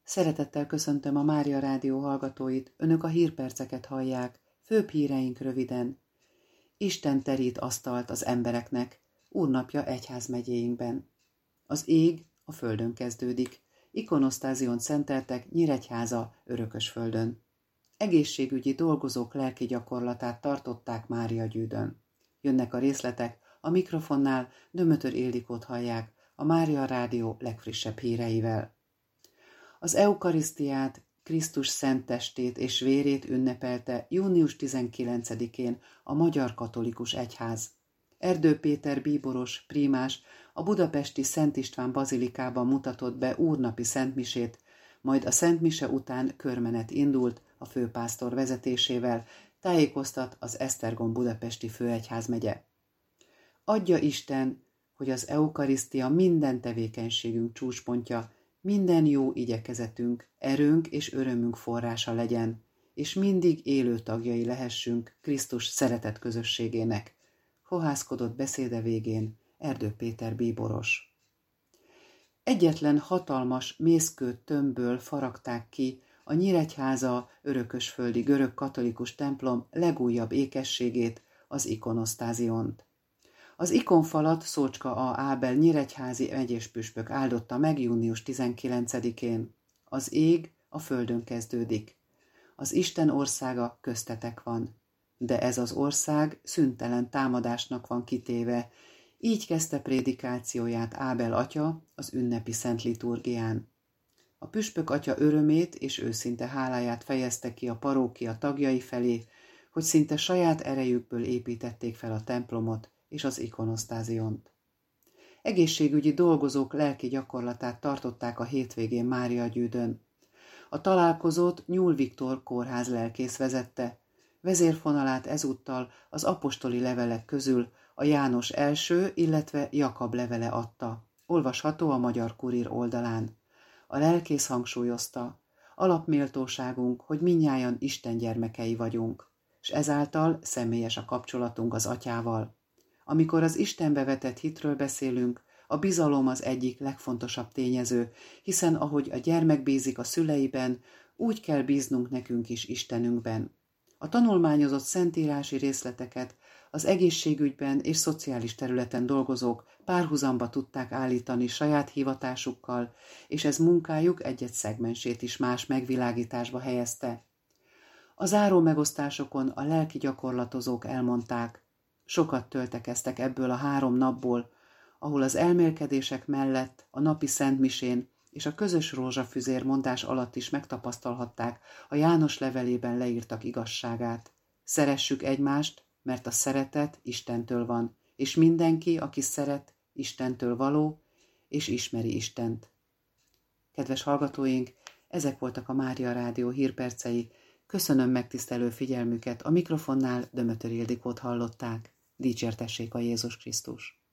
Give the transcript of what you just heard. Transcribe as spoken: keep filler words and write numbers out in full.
Szeretettel köszöntöm a Mária Rádió hallgatóit, önök a hírperceket hallják, főbb híreink röviden. Isten terít asztalt az embereknek, úrnapja egyházmegyéinkben. Az ég a földön kezdődik, ikonosztáziont szenteltek Nyíregyháza Örökösföldön. Egészségügyi dolgozók lelki gyakorlatát tartották Máriagyűdön. Jönnek a részletek, a mikrofonnál Dömötör Ildikót hallják, a Mária Rádió legfrissebb híreivel. Az eukarisztiát, Krisztus szent testét és vérét ünnepelte június tizenkilencedikén a Magyar Katolikus Egyház. Erdő Péter bíboros, prímás a budapesti Szent István bazilikában mutatott be úrnapi szentmisét, majd a szentmise után körmenet indult a főpásztor vezetésével, tájékoztat az Esztergom budapesti főegyházmegye. Adja Isten, hogy az eukarisztia minden tevékenységünk csúcspontja, minden jó igyekezetünk, erőnk és örömünk forrása legyen, és mindig élő tagjai lehessünk Krisztus szeretet közösségének, fohászkodott beszéde végén Erdő Péter bíboros. Egyetlen hatalmas mészkő tömbből faragták ki a Nyíregyháza Örökösföldi görög katolikus templom legújabb ékességét, az ikonosztáziont. Az ikonfalat Szócska A. Ábel nyíregyházi megyéspüspök áldotta meg június tizenkilencedikén. Az ég a földön kezdődik. Az Isten országa köztetek van. De ez az ország szüntelen támadásnak van kitéve. Így kezdte prédikációját Ábel atya az ünnepi szent liturgián. A püspök atya örömét és őszinte háláját fejezte ki a parókia tagjai felé, hogy szinte saját erejükből építették fel a templomot és az ikonosztáziont. Egészségügyi dolgozók lelki gyakorlatát tartották a hétvégén Máriagyűdön. A találkozót Nyúl Viktor kórház lelkész vezette, vezérfonalát ezúttal az apostoli levelek közül a János első, illetve Jakab levele adta. Olvasható a Magyar Kurír oldalán. A lelkész hangsúlyozta, alapméltóságunk, hogy mindnyájan Isten gyermekei vagyunk, és ezáltal személyes a kapcsolatunk az atyával. Amikor az Istenbe vetett hitről beszélünk, a bizalom az egyik legfontosabb tényező, hiszen ahogy a gyermek bízik a szüleiben, úgy kell bíznunk nekünk is Istenünkben. A tanulmányozott szentírási részleteket az egészségügyben és szociális területen dolgozók párhuzamba tudták állítani saját hivatásukkal, és ez munkájuk egy-egy szegmensét is más megvilágításba helyezte. A záró megosztásokon a lelki gyakorlatozók elmondták, sokat töltekeztek ebből a három napból, ahol az elmélkedések mellett a napi szentmisén és a közös rózsafüzér mondás alatt is megtapasztalhatták a János levelében leírtak igazságát. Szeressük egymást, mert a szeretet Istentől van, és mindenki, aki szeret, Istentől való, és ismeri Istent. Kedves hallgatóink, ezek voltak a Mária Rádió hírpercei. Köszönöm megtisztelő figyelmüket, a mikrofonnál Dömötör Ildikót hallották. Dicsértessék a Jézus Krisztus!